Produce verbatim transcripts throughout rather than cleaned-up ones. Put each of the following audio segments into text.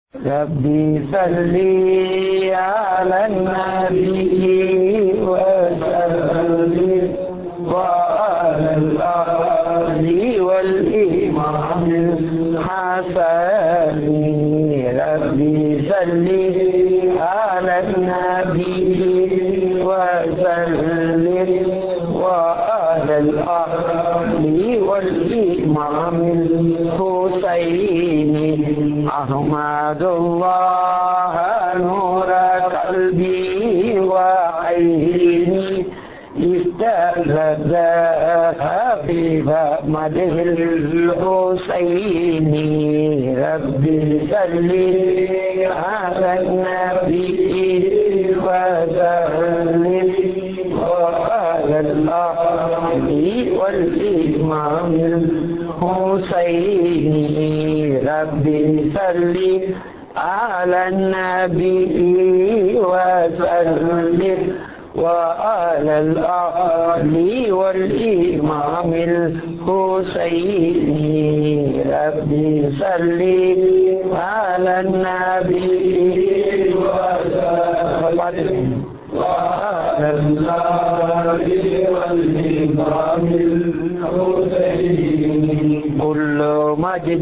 ربي صلي على النبي وسلم وعلى الآل والإمام الحسن. ربي صلي على النبي وسلم وعلى الآل والإمام الحسين. أحمد الله نور قلبي وعيني استلذ في مدح الحسين. ربي صلي على النبي وسلم وعلى الآل والإمام الحسين. ربي صلي على النبي وسلم وعلى الآل والإمام الحسين. ربي صلي على النبي وسلم وعلى الآل والإمام الحسين. كل مجد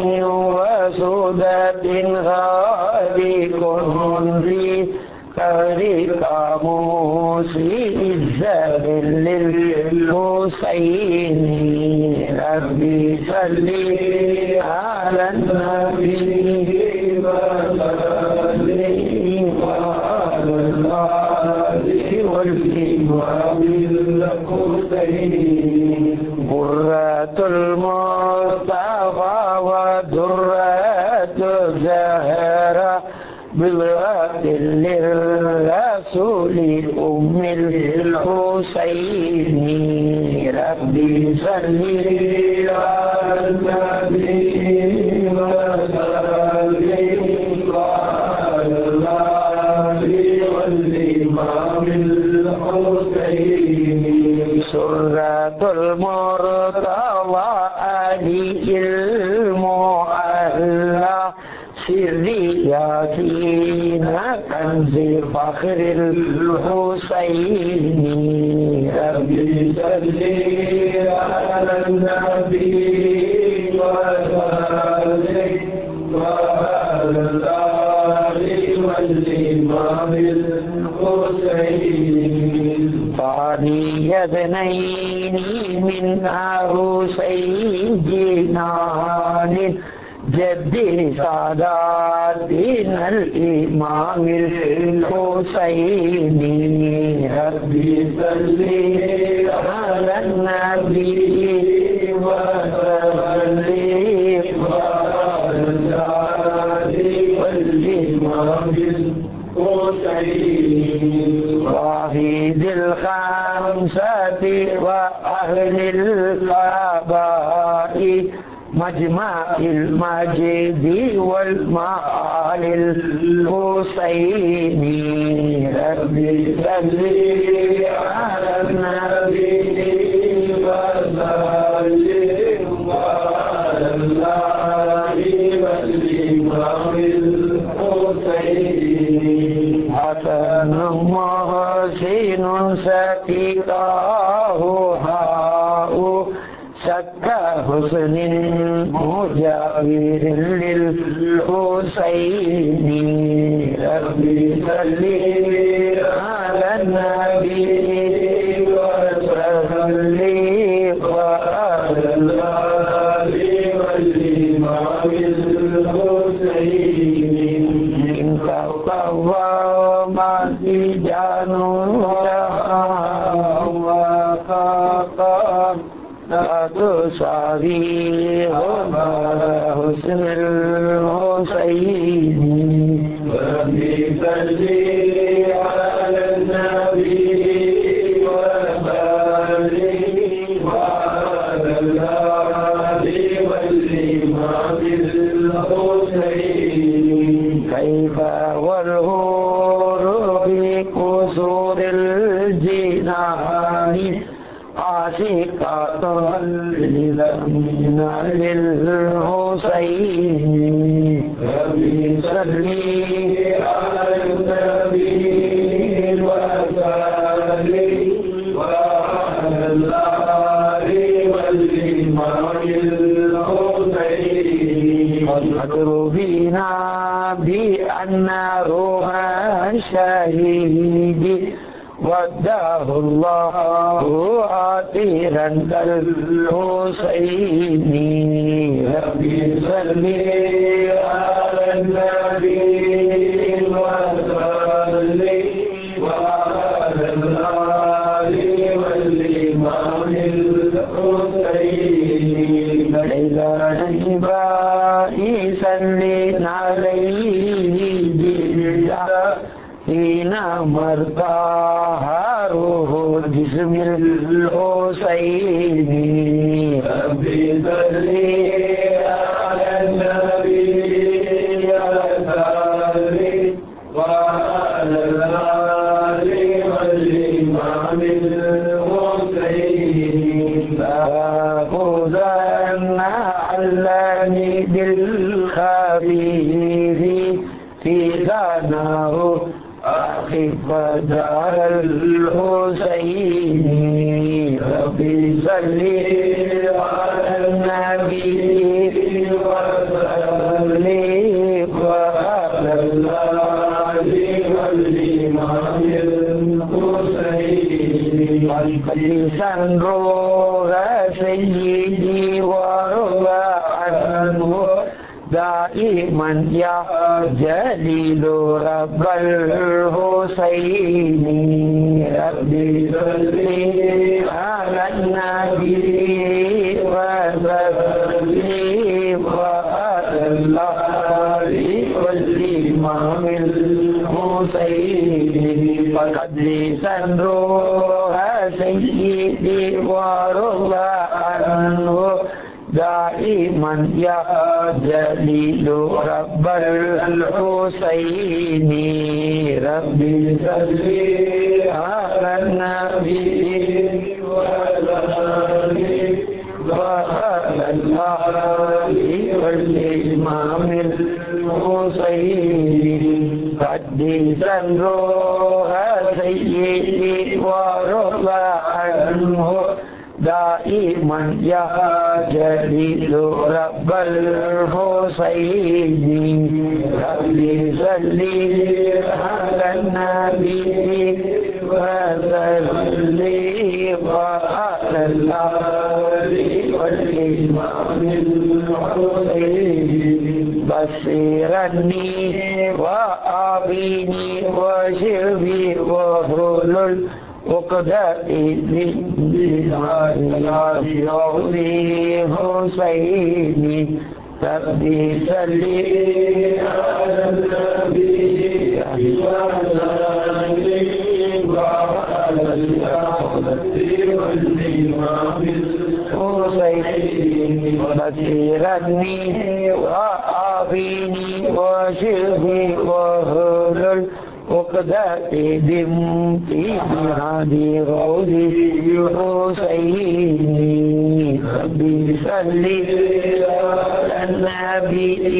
وسودة غالق في طريق موسى الزاد للحسين. ربي صلي على النبي وسلم وعلى الآل والإمام الحسين. قرة المصطفى ودرة الزهرة بضعة للرسول أم الحسين. ربي صلي على النبي وسلم وعلى الآل والإمام الحسين. سرة المرتضى علي المعلى سرياتنا كنز فخر الحسين. ربي صلي على النبي وسلم وعلى الآل والإمام الحسين. فاني اثنين من عروسي جنان جدي ساداتنا الإمام الحسين. ربي صلي على النبي وسلم وعلى الآل والإمام الحسين. واحد الخمسة وأهل الآباء مجمع المجد والمعال الحسين. ربي صلي على النبي وسلم وعلى الآل والإمام الحسين. حسن محسن سقيقاه هاء شك حسن مجاور للحسين. ربي صلي على النبي وسلم وعلى الآل والإمام الحسين. إن تقوم مجان وقام لا تساوي حسن الحسين. ربي صلي على النبي وسلم وعلى الآل والإمام الحسين. كيف والهور في قصور الجنان عاشقة للحسين. صلي على النبي وسلم وعلى الآل والإمام الحسين واذكر بنا بأن روحا شهيد وداه الله عطيرا كالحسين ربي صل على النبي وسلم وعلى الآل والإمام الحسين إلى نبائي صلينا عليه حين مرضاها روح جسم الحسين ربي صل على النبي وسلم وعلى الآل والإمام الحسين فخذنا علاني بالخبير في ذناه أخف دار الحسين ربي صل على النبي وسلم وعلى الآل والإمام الحسين قديسا روح سيدي وارضى عنه دائما يا جليل رب الحسين ربي صل على النبي وسلم وعلى الآل والإمام الحسين وقديسا روح سيدي وارضى عنه دائما يا جليل رب الحسين ربي صل على النبي وسلم وعلى الآل والإمام الحسين قديسا روح سيدي وارضى عنه دائما يا جليل رب الحسين ربي صل على النبي وسلم وعلى الآل والإمام الحسين بصيرني وأعيني وشفي وحلل وقدائي حسيني ربي صل على النبي وعلى الآل والإمام الحسين بصيرني وأعيني وشفي وحلل وقدائي بامتحان غوثي حسيني ربي صل على النبي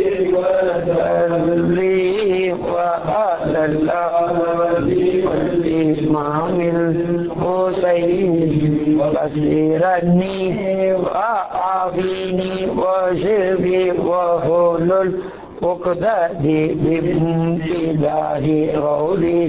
وسلم وعلى الآل والإمام الحسين بصيرني وأعافيني وشفي وحلل وقدادي بامتداه قولي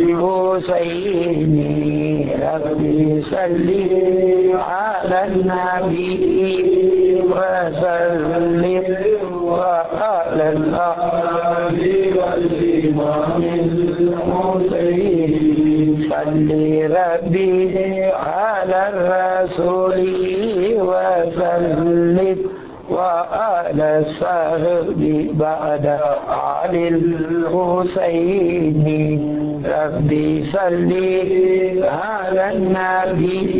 حسيني ربي صل على النبي وسلم وعلى الآل والإمام الحسين صل ربي على الرسول وسلم وعلى الصحب بعد علي الحسين ربي صل على النبي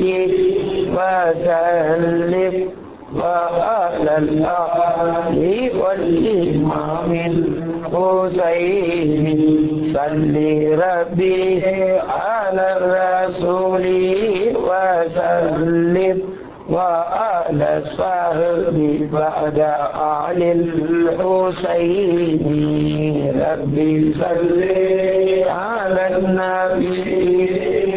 وسلم وعلى الآل والإمام الحسين صل ربي على الرسول وسلم وعلى وعلى الصحب بعد آل الحسين ربي صل على النبي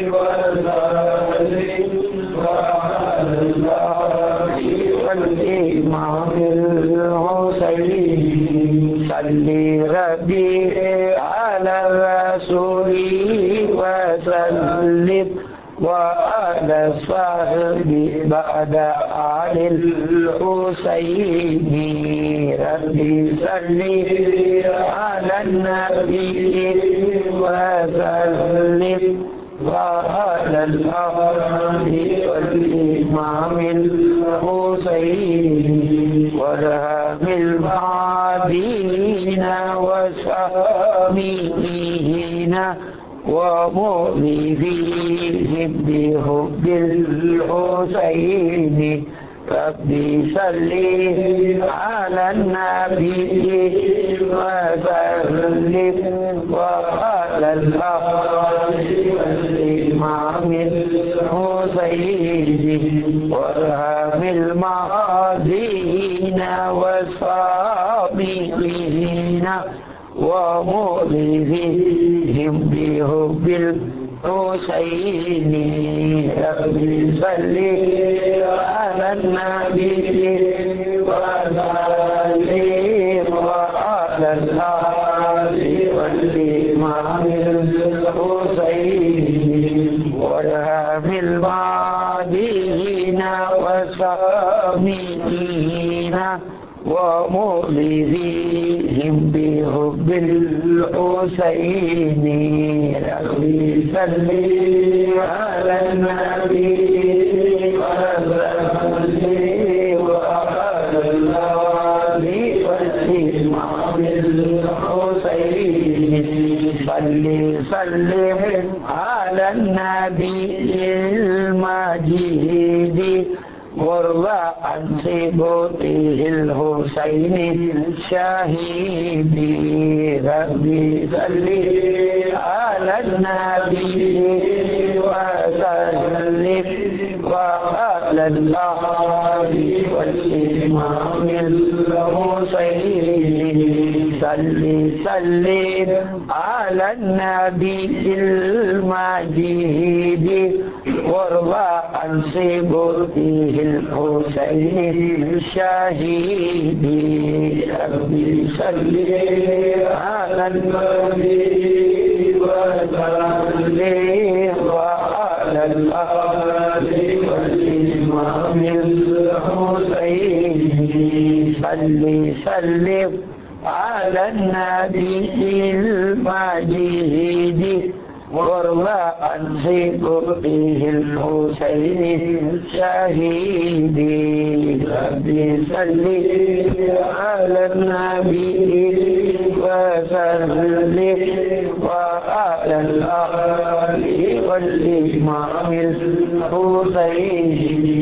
وسلم وعلى الآل والإمام الحسين صل ربي على الرسول وسلم وعلى الصحب بعد آل الحسين ربي صل على النبي وسلم وعلى الآل والإمام الحسين وارحم المهديين والصابئين ومؤمنين بحب الحسين ربي صل على النبي وسلم وعلى الآل والإمام الحسين وارحم المهديين والصابئين ومؤمنين بحب الحسين ربي صل على النبي وسلم وعلى الآل والإمام الحسين وارحم المهديين والصابئين ومؤمنين بحب الحسين ربي صل على النبي وسلم وعلى الآل والإمام الحسين صل سلم على النبي المجيد وارضى عن سبطه الحسين الشهيد ربي صل على النبي وسلم وعلى الآل والإمام الحسين صل سلم على النبي المجيد وارضى عن سبطه الحسين الشهيد ربي صل على النبي وسلم وعلى الآل والإمام الحسين صل سلم على النبي المجيد وارضى عن سبطه الحسين الشهيد ربي صل على النبي وسلم وعلى الآل والإمام الحسين